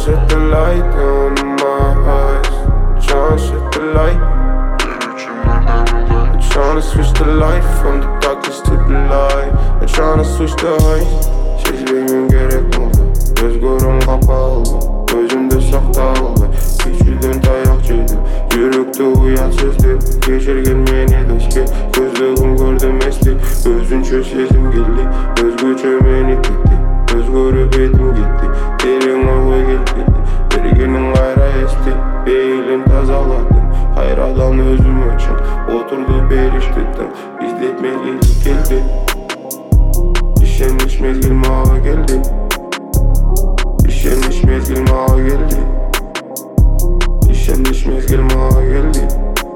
set the light down in my eyes. Tryna set the light. I'm tryna switch the light from the darkness to the light. I'm tryna switch the heights. Seslerim gerek oldu. Özgürüm kapalı. Gözümde saktalı. Küçüldün dayak yedim. Yürekte uyatsızlık. Geçirgen meni dışke. Gözlüğüm gördüm esli. Özünçe sesim geldi. Özgürçe beni gitti. Özgürü bedim gitti. Derin oy geldi. Derginin gayra esti. Eğilim tazaladım. Hayradan özüm için. Oturdu periştitten. İzletmelilik geldi. İşenmiş mezgil mağa geldi. İşenmiş mezgil mağa geldi. İşenmiş mezgil mağa geldi.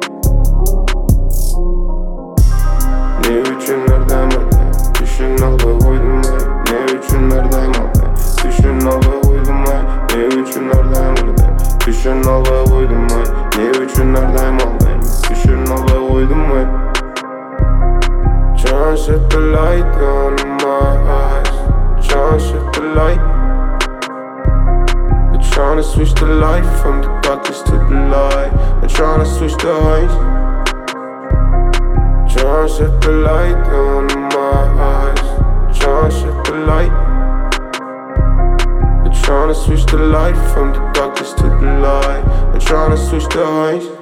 Ne üçün nereden aldı? Düşün alı koydum ay. Ne üçün nereden aldı? Düşün alı koydum ay. Ne üçün nereden aldı? Düşün alı koydum ay. Ne üçün nereden aldı? Düşün alı koydum ay. Tryna set the light down in my eyes. Tryna set the light. I'm tryna switch the light from the darkness to the light. I'm tryna switch the heights. Tryna set the light down in my eyes. Tryna set the light. I'm tryna switch the light from the darkness to the light. I'm tryna switch the heights.